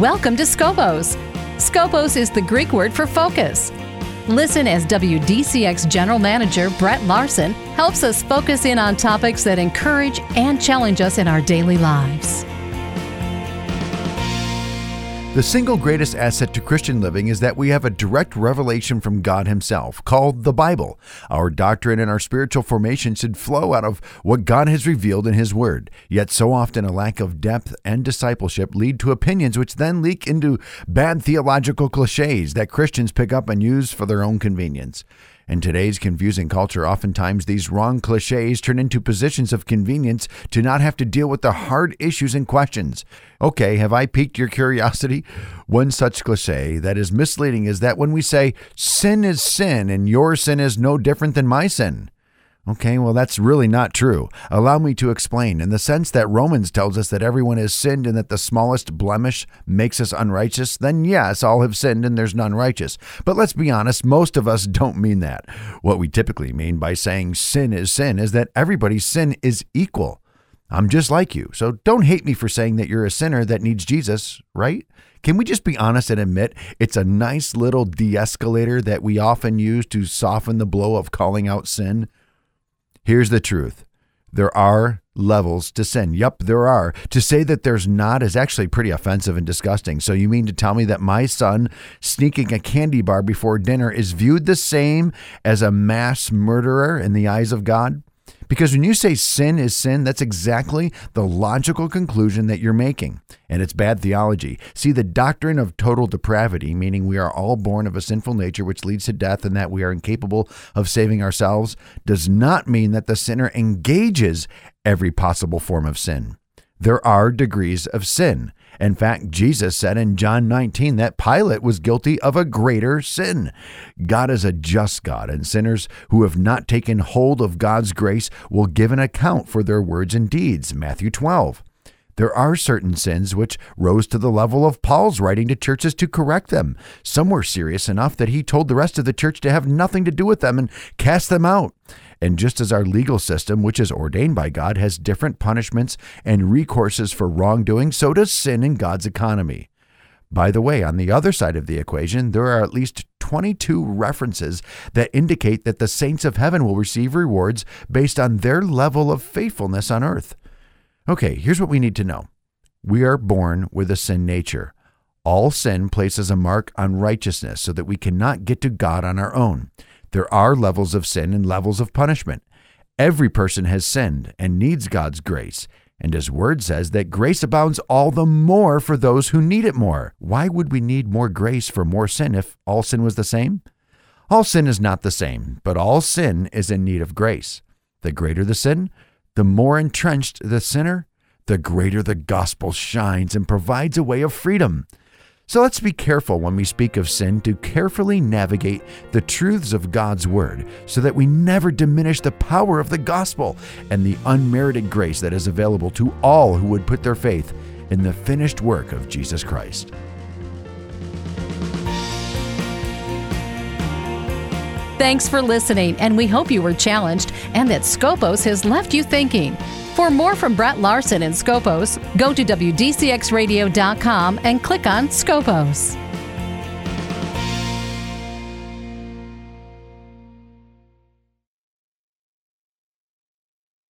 Welcome to Scopos. Scopos is the Greek word for focus. Listen as WDCX General Manager Brett Larson helps us focus in on topics that encourage and challenge us in our daily lives. The single greatest asset to Christian living is that we have a direct revelation from God Himself, called the Bible. Our doctrine and our spiritual formation should flow out of what God has revealed in His Word. Yet so often a lack of depth and discipleship lead to opinions which then leak into bad theological cliches that Christians pick up and use for their own convenience. In today's confusing culture, oftentimes these wrong cliches turn into positions of convenience to not have to deal with the hard issues and questions. Okay, have I piqued your curiosity? One such cliche that is misleading is that when we say sin is sin and your sin is no different than my sin. Okay, well, that's really not true. Allow me to explain. In the sense that Romans tells us that everyone has sinned and that the smallest blemish makes us unrighteous, then yes, all have sinned and there's none righteous. But let's be honest, most of us don't mean that. What we typically mean by saying sin is that everybody's sin is equal. I'm just like you, so don't hate me for saying that you're a sinner that needs Jesus, right? Can we just be honest and admit it's a nice little de-escalator that we often use to soften the blow of calling out sin? Here's the truth. There are levels to sin. Yup, there are. To say that there's not is actually pretty offensive and disgusting. So you mean to tell me that my son sneaking a candy bar before dinner is viewed the same as a mass murderer in the eyes of God? Because when you say sin is sin, that's exactly the logical conclusion that you're making. And it's bad theology. See, the doctrine of total depravity, meaning we are all born of a sinful nature which leads to death and that we are incapable of saving ourselves, does not mean that the sinner engages every possible form of sin. There are degrees of sin. In fact, Jesus said in John 19 that Pilate was guilty of a greater sin. God is a just God, and sinners who have not taken hold of God's grace will give an account for their words and deeds. Matthew 12. There are certain sins which rose to the level of Paul's writing to churches to correct them. Some were serious enough that he told the rest of the church to have nothing to do with them and cast them out. And just as our legal system, which is ordained by God, has different punishments and recourses for wrongdoing, so does sin in God's economy. By the way, on the other side of the equation, there are at least 22 references that indicate that the saints of heaven will receive rewards based on their level of faithfulness on earth. Okay, here's what we need to know. We are born with a sin nature. All sin places a mark on righteousness so that we cannot get to God on our own. There are levels of sin and levels of punishment. Every person has sinned and needs God's grace. And His Word says that grace abounds all the more for those who need it more. Why would we need more grace for more sin if all sin was the same? All sin is not the same, but all sin is in need of grace. The greater the sin, the more entrenched the sinner, the greater the gospel shines and provides a way of freedom. So let's be careful when we speak of sin to carefully navigate the truths of God's Word so that we never diminish the power of the gospel and the unmerited grace that is available to all who would put their faith in the finished work of Jesus Christ. Thanks for listening, and we hope you were challenged and that Scopos has left you thinking. For more from Brett Larson and Scopos, go to WDCXradio.com and click on Scopos.